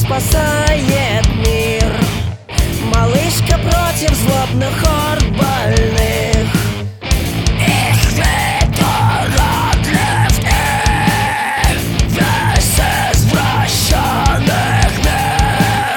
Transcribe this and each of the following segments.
спасает мир. Малышка против злобных хорд больных. Их святой для всех, весь извращенных мир.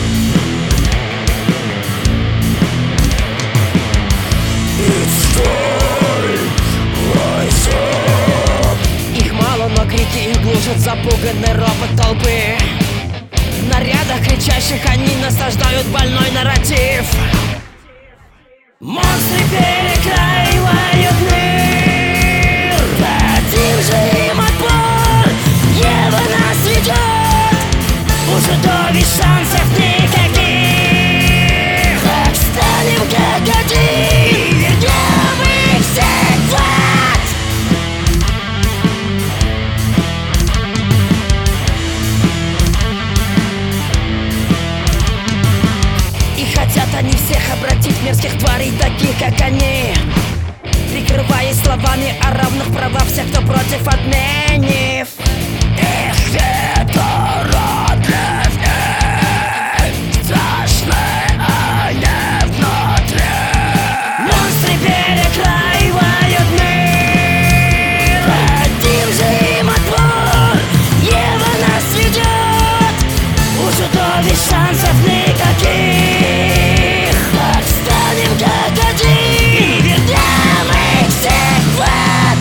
It's time, rise up. Их мало, но крики их глушат запуганный ропот толпы. В нарядах кричащих они насаждают больной нарратив. Монстры перекраивают мир. Дадим же им отпор, небо нас ведет. У чудовищ шансов никаких. Встанем как один, вернем их всех в ад. И хотят они всех обратить в мерзких тварей, таких как они, прикрываясь словами о равных правах всех, кто против, отменив их святой для всех. Страшные они внутри. Монстры перекраивают мир. Дадим же им отпор, небо нас ведет. У чудовищ шансов никаких. Встанем как один и вернем их всех в ад.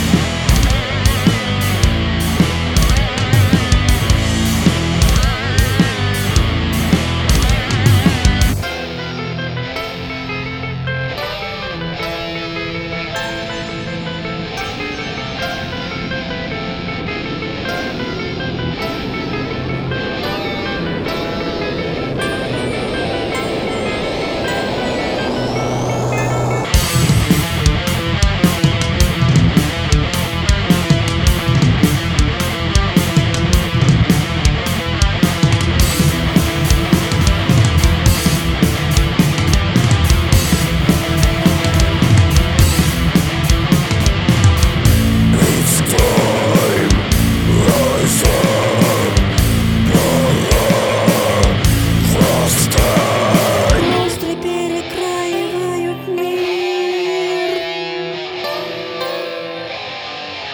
Монстры перекраивают мир.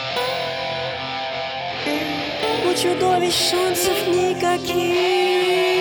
У чудовищ шансов никаких.